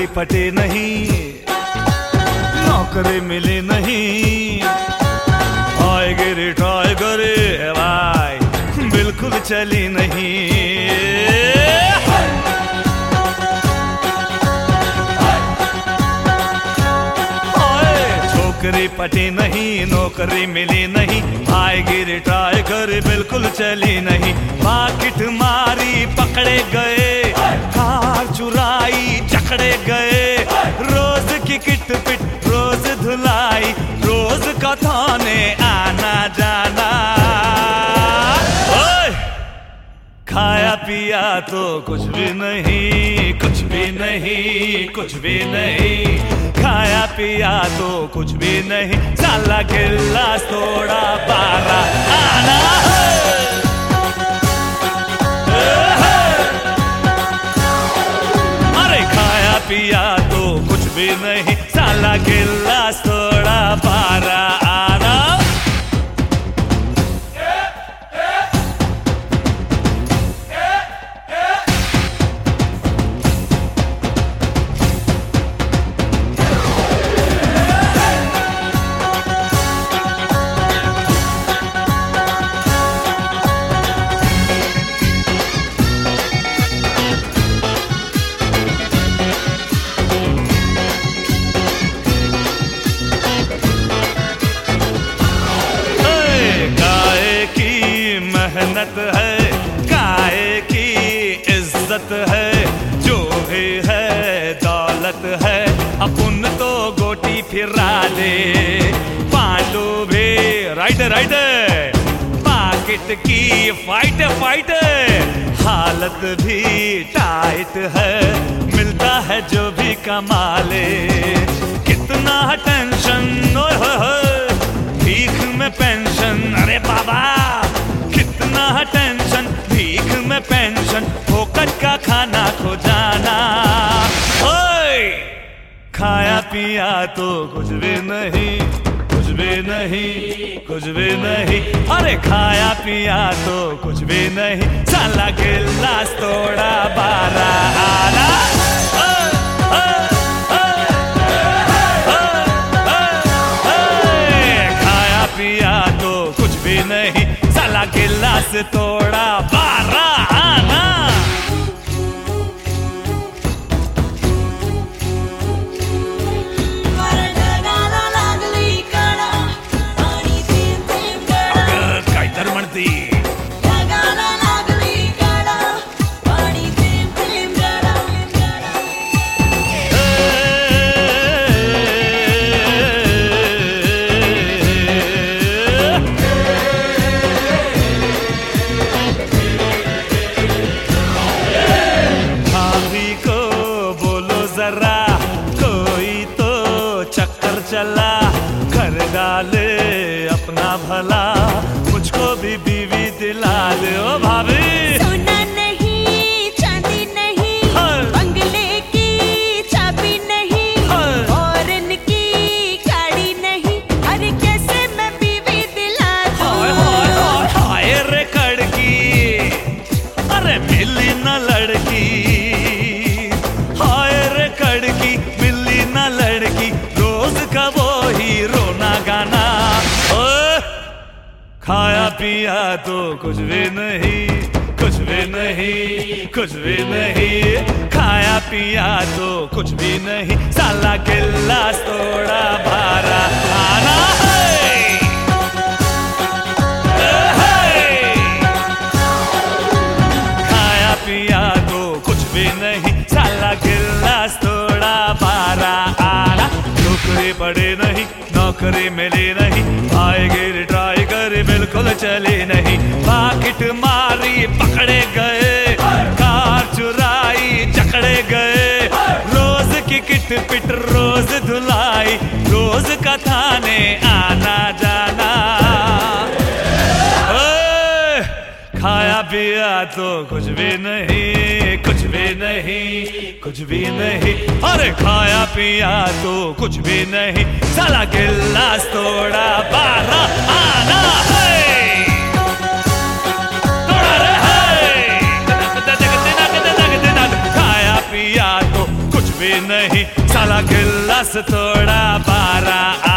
पटे नहीं, नौकरी मिली नहीं, आएगी रिटायर करे भाई बिल्कुल चली नहीं। छोकरी पटी नहीं, नौकरी मिली नहीं, आएगी रिटायर कर बिल्कुल चली नहीं। पाकिट मारी पकड़े गए, कार चुराई जकड़े गए, रोज की किट पिट रोज धुलाई, रोज का थाने आना जाना। ओए! खाया पिया तो कुछ भी नहीं, कुछ भी नहीं, कुछ भी नहीं, खाया पिया तो कुछ भी नहीं, साला गिलास थोड़ा बारा आना। अरे खाया पिया तो कुछ भी नहीं, साला गिलास थोड़ा बारा आना। मेहनत है, गाय की इज्जत है, जो भी है दौलत है, अपन तो गोटी फिरा दे। पांडू भी राइट राइट, पाकिट की फाइट फाइट, हालत भी टाइट है, मिलता है जो भी कमा ले। कितना टेंशन, भीख में पेंशन, अरे बाबा कितना टेंशन, भीख में पेंशन, फोकट का खाना खो जाना। ओए! खाया पिया तो कुछ भी नहीं, कुछ भी नहीं, कुछ भी नहीं, अरे खाया पिया तो कुछ भी नहीं, साला गिलास थोड़ा बारा आना। खाया पिया तो कुछ भी नहीं, साला गिलास थोड़ा बारा आना। काय तर म्हणती कोई तो चक्कर चला, कर डाले अपना भला, मुझको भी बीवी दिला दे। ओ भाभी सोना नहीं, चांदी नहीं, बंगले की चाबी नहीं, फॉरेन की गाड़ी नहीं, अरे कैसे मैं बीवी दिला दूं? हाय रे कड़की, अरे मिली न लड़की, हाय रे कड़की मिली न लड़की, रोज का वो ही रोना गाना। खाया पिया तो कुछ भी नहीं, कुछ भी नहीं, कुछ भी नहीं, खाया पिया तो कुछ भी नहीं, साला गिलास थोड़ा बारा आना। खाया पिया तो कुछ भी नहीं, साला गिलास थोड़ा बारा आना। नौकरी पड़े नहीं, नौकरी मिली नहीं, आएगी रिटायर कर बिल्कुल चली नहीं। पाकिट मारी पकड़े गए, कार चुराई जकड़े गए, रोज की किट पिट रोज धुलाई, रोज का थाने आना जाना। खाया पिया तो कुछ भी नहीं, कुछ भी नहीं, कुछ भी नहीं, अरे खाया पिया तो कुछ भी नहीं, साला गिलास थोड़ा बारा आना। खाया पिया तो कुछ भी नहीं, गिलास तोड़ा 12